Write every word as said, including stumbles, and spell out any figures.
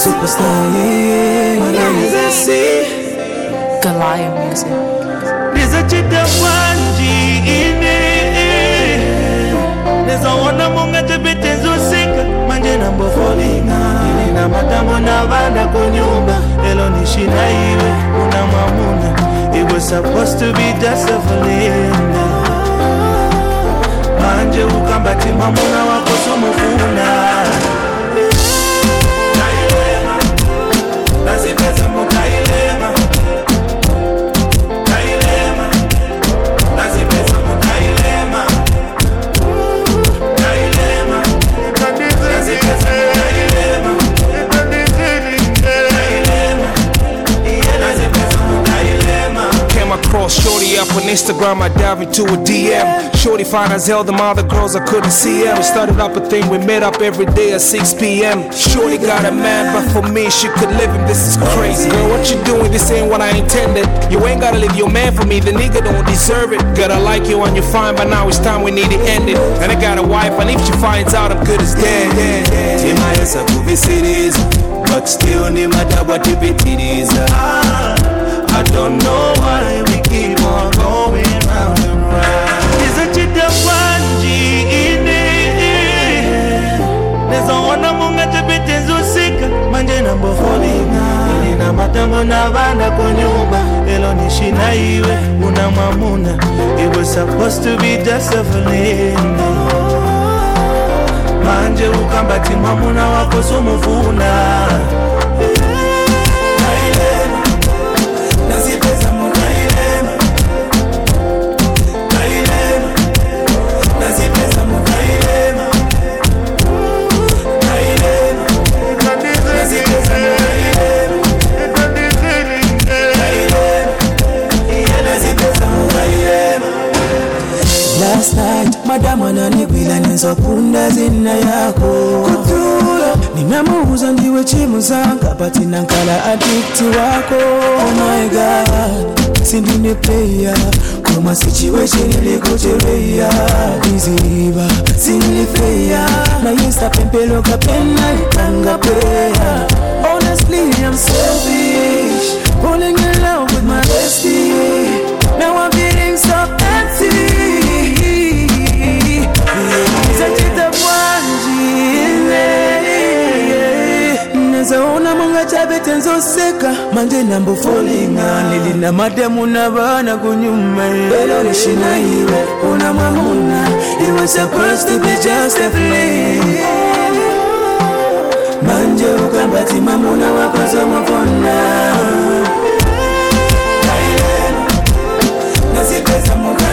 superstar, Goliath music. Nizachita wanji ine Nizaona munga tebete zosika Manje nambo folinga Nina matamu na vanda kunyumba Elo nishina iwe unamamuna It was supposed to be just a feeling Manje ukambati mamuna wako sumufuna Kailema Nazipeza mukailema Kailema Nazipeza mukailema Kailema Nazipeza mukailema Kailema Nazipeza mukailema. Came across shorty up on Instagram, I dive into a D M. Shorty fine as hell, them other girls I couldn't see them. We started up a thing, we met up every day at six p.m. Shorty got a man, but for me, she could live him, this is crazy. Girl, what you doing? This ain't what I intended. You ain't gotta leave your man for me, the nigga don't deserve it. Girl, I like you and you're fine, but now it's time we need it ended. And I got a wife, and if she finds out, I'm good as dead. Yeah, yeah. Tima yes a movie series, but still no matter what if it is. I don't know why we keep on going round and round. Nizachita wanji ine Nizaona munga tebete zosika Manje nambo folinga Nina matamu na vanda kunyumba Elo nishina iwe unamamuna It was supposed to be just a feeling Manje ukambati mamuna wako sumufuna Kailema Nazipeza mukailema Kailema Nazipeza mukailema Kailema Nazipeza mukailema Kailema Nazipeza mukailema. Last night, madam ananigwila nizokunda zina yako Kutula, nimemuuza ndiwe chimu zanga But inankala addicti wako Oh my God, sindine player Kuma situation ilikucheweya Iziba, sindine fair Na yesta pempelo kapena ikanga prayer. Honestly, I'm selfish Falling in love with my bestie Now I'm feeling so empty Nizachita wanjile Nizaona munga chabete nzoseka Manje nambo folinga Nilina mademu na vana kunyume Elo nishina iwe unamamuna It was supposed to be just a fling Manje ukambati mamuna wakozo mafona Kailema Nazipeza muka